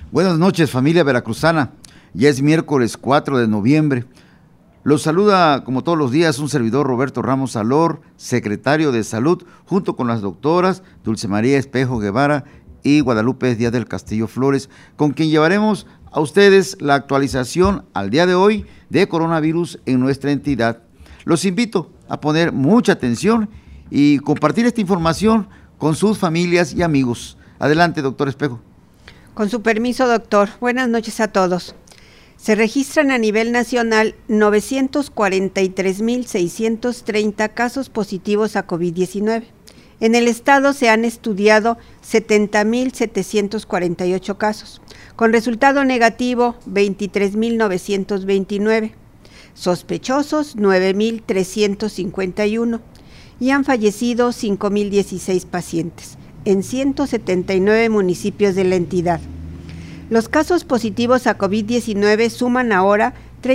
Buenas noches, familia veracruzana. Ya es miércoles 4 de noviembre. Los saluda, como todos los días, un servidor Roberto Ramos Alor, secretario de Salud, junto con las doctoras Dulce María Espejo Guevara y Guadalupe Díaz del Castillo Flores, con quien llevaremos a ustedes la actualización al día de hoy de coronavirus en nuestra entidad. Los invito a poner mucha atención y compartir esta información con sus familias y amigos. Adelante, doctor Espejo. Con su permiso, doctor. Buenas noches a todos. Se registran a nivel nacional 943.630 casos positivos a COVID-19. En el estado se han estudiado 70.748 casos, con resultado negativo 23.929, sospechosos 9.351 y han fallecido 5.016 pacientes en 179 municipios de la entidad. Los casos positivos a COVID-19 suman ahora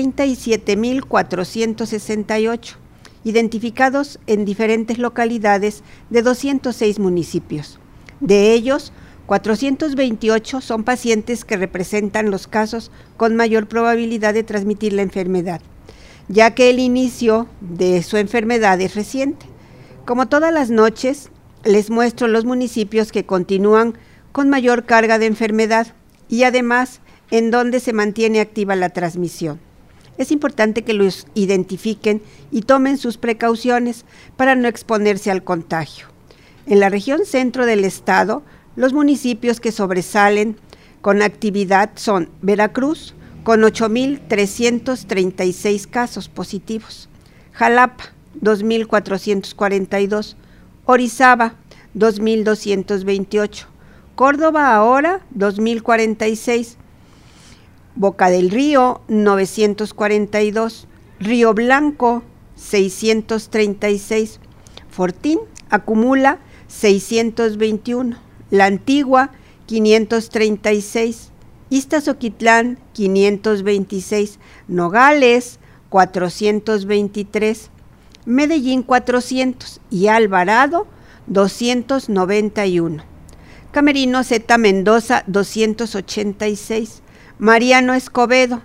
37.468, identificados en diferentes localidades de 206 municipios. De ellos, 428 son pacientes que representan los casos con mayor probabilidad de transmitir la enfermedad, ya que el inicio de su enfermedad es reciente. Como todas las noches, les muestro los municipios que continúan con mayor carga de enfermedad y además en donde se mantiene activa la transmisión. Es importante que los identifiquen y tomen sus precauciones para no exponerse al contagio. En la región centro del estado, los municipios que sobresalen con actividad son Veracruz, con 8.336 casos positivos, Jalapa, 2.442, Orizaba, 2.228, Córdoba ahora, 2.046, Boca del Río, 942, Río Blanco, 636, Fortín acumula 621, La Antigua, 536, Iztazoquitlán, 526, Nogales, 423, Medellín, 400 y Alvarado, 291. Camerino Z Mendoza, 286. Mariano Escobedo,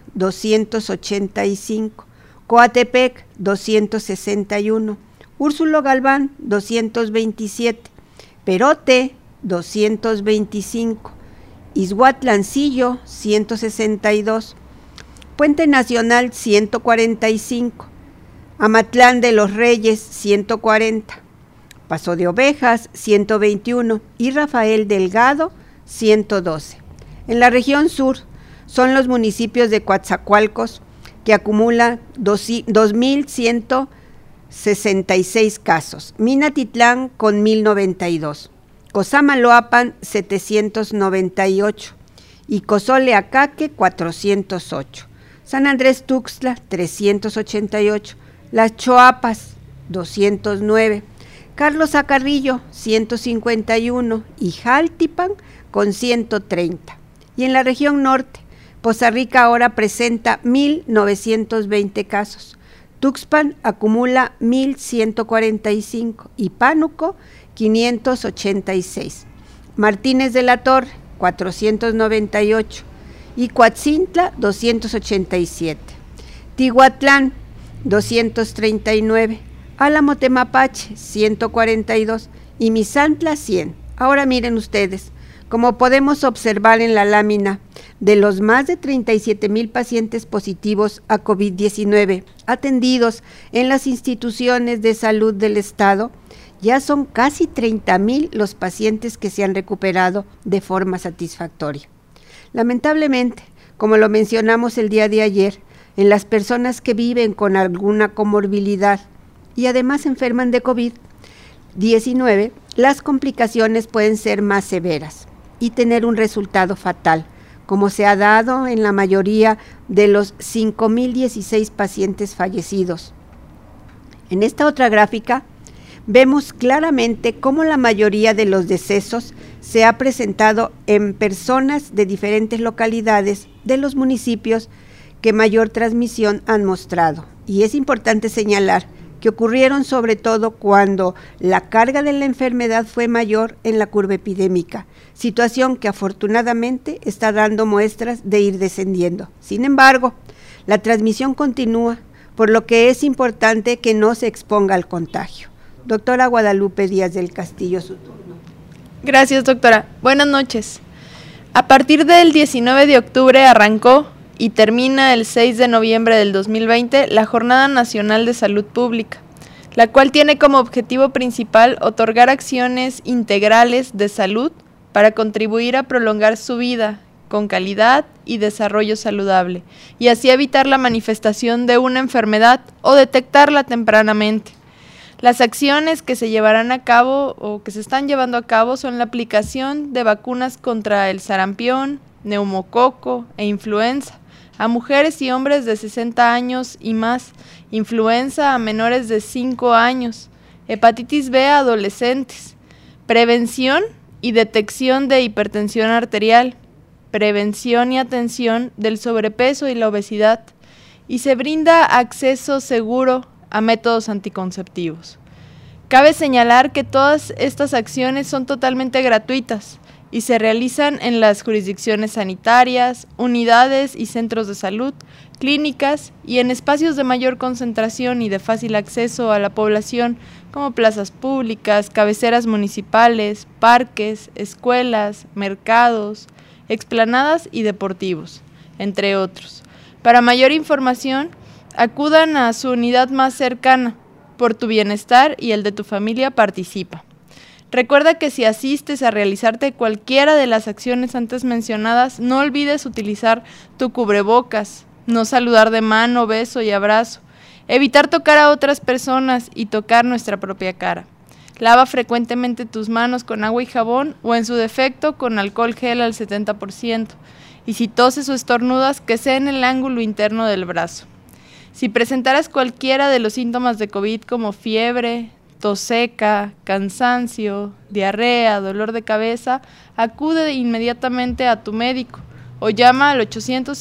285. Coatepec, 261. Úrsulo Galván, 227. Perote, 225. Izhuatlancillo, 162. Puente Nacional, 145. Amatlán de los Reyes, 140. Paso de Ovejas, 121, y Rafael Delgado, 112. En la región sur son los municipios de Coatzacoalcos, que acumula 2.166 casos, Minatitlán con 1.092, Cosamaloapan 798 y Cozoleacaque 408, San Andrés Tuxtla 388, Las Choapas 209, Carlos Acarrillo, 151, y Jaltipan, con 130. Y en la región norte, Poza Rica ahora presenta 1.920 casos. Tuxpan acumula 1.145 y Pánuco, 586. Martínez de la Torre, 498 y Coatzintla, 287. Tihuatlán, 239. Álamo Temapache, 142, y Misantla, 100. Ahora miren ustedes, como podemos observar en la lámina, de los más de 37,000 pacientes positivos a COVID-19 atendidos en las instituciones de salud del estado, ya son casi 30,000 los pacientes que se han recuperado de forma satisfactoria. Lamentablemente, como lo mencionamos el día de ayer, en las personas que viven con alguna comorbilidad y además enferman de COVID-19, las complicaciones pueden ser más severas y tener un resultado fatal, como se ha dado en la mayoría de los 5,016 pacientes fallecidos. En esta otra gráfica vemos claramente cómo la mayoría de los decesos se ha presentado en personas de diferentes localidades de los municipios que mayor transmisión han mostrado. Y es importante señalar que ocurrieron sobre todo cuando la carga de la enfermedad fue mayor en la curva epidémica, situación que afortunadamente está dando muestras de ir descendiendo. Sin embargo, la transmisión continúa, por lo que es importante que no se exponga al contagio. Doctora Guadalupe Díaz del Castillo, su turno. Gracias, doctora. Buenas noches. A partir del 19 de octubre arrancó y termina el 6 de noviembre del 2020 la Jornada Nacional de Salud Pública, la cual tiene como objetivo principal otorgar acciones integrales de salud para contribuir a prolongar su vida con calidad y desarrollo saludable, y así evitar la manifestación de una enfermedad o detectarla tempranamente. Las acciones que se llevarán a cabo o que se están llevando a cabo son la aplicación de vacunas contra el sarampión, neumococo e influenza a mujeres y hombres de 60 años y más, influenza a menores de 5 años, hepatitis B a adolescentes, prevención y detección de hipertensión arterial, prevención y atención del sobrepeso y la obesidad, y se brinda acceso seguro a métodos anticonceptivos. Cabe señalar que todas estas acciones son totalmente gratuitas y se realizan en las jurisdicciones sanitarias, unidades y centros de salud, clínicas y en espacios de mayor concentración y de fácil acceso a la población, como plazas públicas, cabeceras municipales, parques, escuelas, mercados, explanadas y deportivos, entre otros. Para mayor información, acudan a su unidad más cercana. Por tu bienestar y el de tu familia, participa. Recuerda que si asistes a realizarte cualquiera de las acciones antes mencionadas, no olvides utilizar tu cubrebocas, no saludar de mano, beso y abrazo, evitar tocar a otras personas y tocar nuestra propia cara. Lava frecuentemente tus manos con agua y jabón o en su defecto con alcohol gel al 70%, y si toses o estornudas, que sea en el ángulo interno del brazo. Si presentaras cualquiera de los síntomas de COVID como fiebre, tos seca, cansancio, diarrea, dolor de cabeza, acude inmediatamente a tu médico o llama al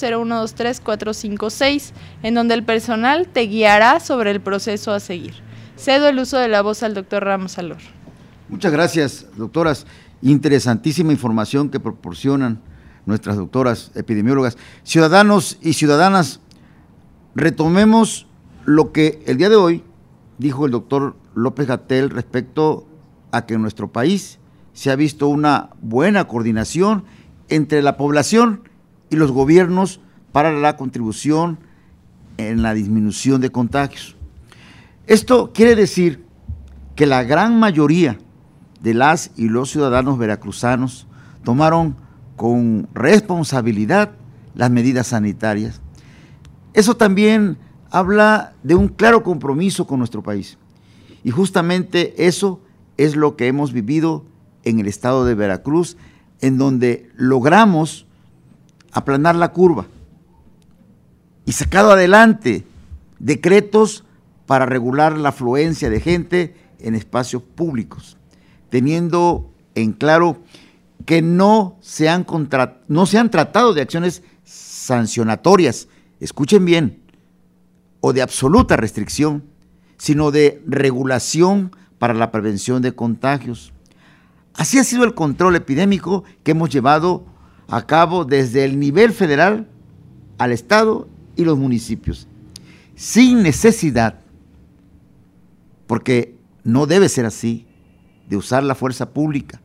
800-0123-456, en donde el personal te guiará sobre el proceso a seguir. Cedo el uso de la voz al doctor Ramos Alor. Muchas gracias, doctoras. Interesantísima información que proporcionan nuestras doctoras epidemiólogas. Ciudadanos y ciudadanas, retomemos lo que el día de hoy dijo el doctor López-Gatell respecto a que en nuestro país se ha visto una buena coordinación entre la población y los gobiernos para la contribución en la disminución de contagios. Esto quiere decir que la gran mayoría de las y los ciudadanos veracruzanos tomaron con responsabilidad las medidas sanitarias. Eso también habla de un claro compromiso con nuestro país. Y justamente eso es lo que hemos vivido en el estado de Veracruz, en donde logramos aplanar la curva y sacado adelante decretos para regular la afluencia de gente en espacios públicos, teniendo en claro que no se han tratado de acciones sancionatorias, escuchen bien, o de absoluta restricción, sino de regulación para la prevención de contagios. Así ha sido el control epidémico que hemos llevado a cabo desde el nivel federal al estado y los municipios, sin necesidad, porque no debe ser así, de usar la fuerza pública,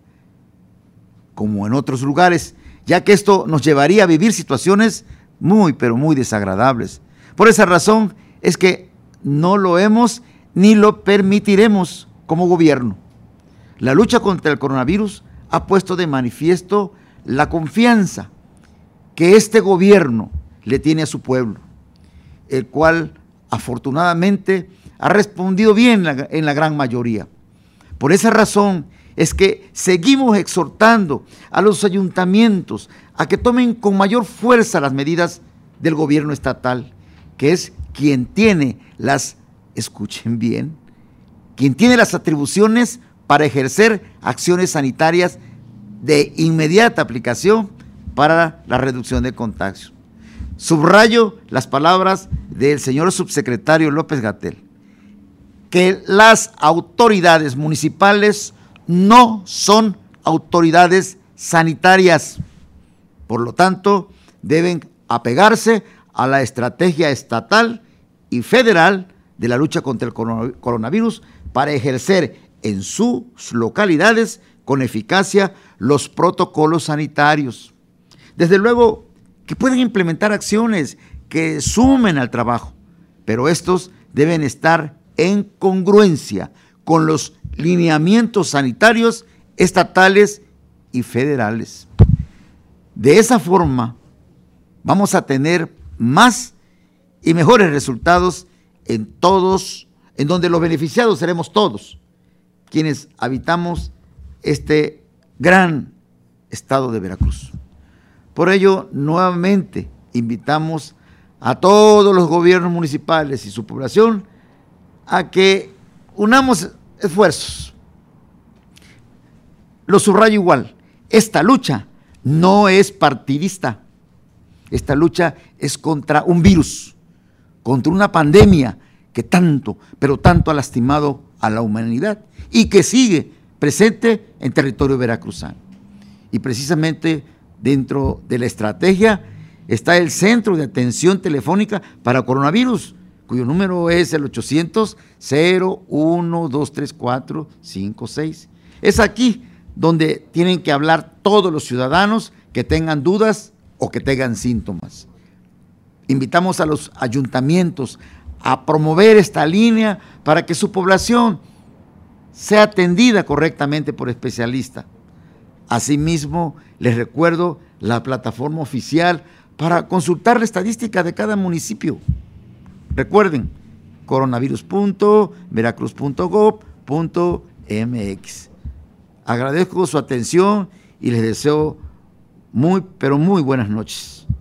como en otros lugares, ya que esto nos llevaría a vivir situaciones muy, pero muy desagradables. Por esa razón es que no lo hemos ni lo permitiremos como gobierno. La lucha contra el coronavirus ha puesto de manifiesto la confianza que este gobierno le tiene a su pueblo, el cual afortunadamente ha respondido bien en la gran mayoría. Por esa razón es que seguimos exhortando a los ayuntamientos a que tomen con mayor fuerza las medidas del gobierno estatal, que es quien tiene escuchen bien, quien tiene las atribuciones para ejercer acciones sanitarias de inmediata aplicación para la reducción de contagios. Subrayo las palabras del señor subsecretario López-Gatell, que las autoridades municipales no son autoridades sanitarias. Por lo tanto, deben apegarse a la estrategia estatal y federal de la lucha contra el coronavirus para ejercer en sus localidades con eficacia los protocolos sanitarios. Desde luego que pueden implementar acciones que sumen al trabajo, pero estos deben estar en congruencia con los lineamientos sanitarios estatales y federales. De esa forma, vamos a tener más y mejores resultados en donde los beneficiados seremos todos, quienes habitamos este gran estado de Veracruz. Por ello, nuevamente invitamos a todos los gobiernos municipales y su población a que unamos esfuerzos. Lo subrayo igual, esta lucha no es partidista, esta lucha es contra un virus, contra una pandemia que tanto, pero tanto ha lastimado a la humanidad y que sigue presente en territorio veracruzano. Y precisamente dentro de la estrategia está el Centro de Atención Telefónica para Coronavirus, cuyo número es el 800-01-234-56. Es aquí donde tienen que hablar todos los ciudadanos que tengan dudas o que tengan síntomas. Invitamos a los ayuntamientos a promover esta línea para que su población sea atendida correctamente por especialistas. Asimismo, les recuerdo la plataforma oficial para consultar la estadística de cada municipio. Recuerden, coronavirus.veracruz.gov.mx. Agradezco su atención y les deseo muy, pero muy buenas noches.